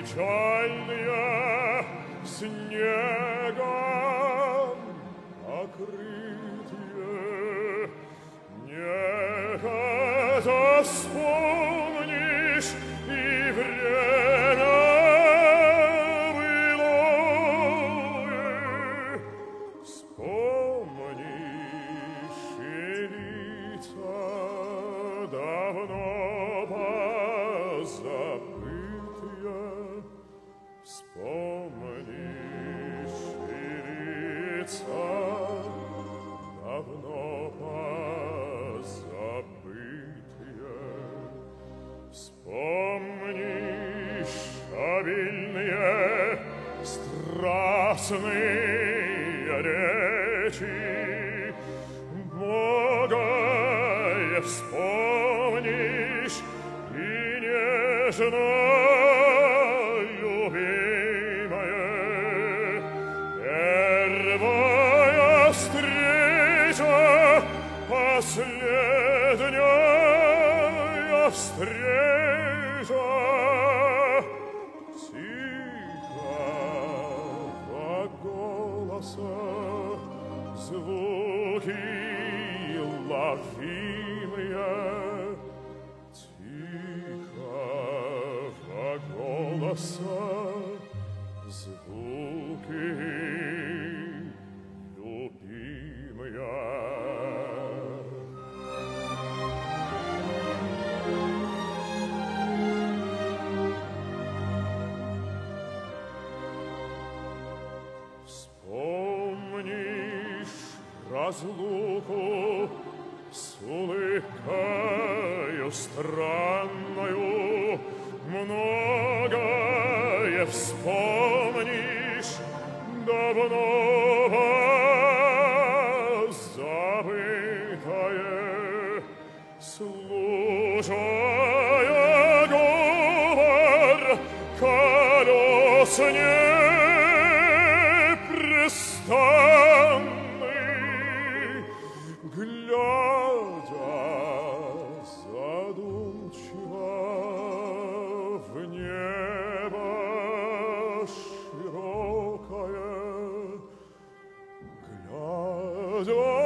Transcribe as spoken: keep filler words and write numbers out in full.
печальные снегом покрытые. Нехотя вспомнишь и время былое, вспомнишь и лица давно позабытые, вспомнишь и лица давно позабытые, вспомнишь обильные страстные речи, многое вспомнишь и нежно любимое. Первая встреча, последняя встреча, тихого голоса звуки ловимые, тихого голоса звуки любимые. Вспомнишь разлуку с улыбкою странною, многое вспомнишь давно забытое, слушая говор колес непрестанный, глядя задумчиво в небо широкое, глядя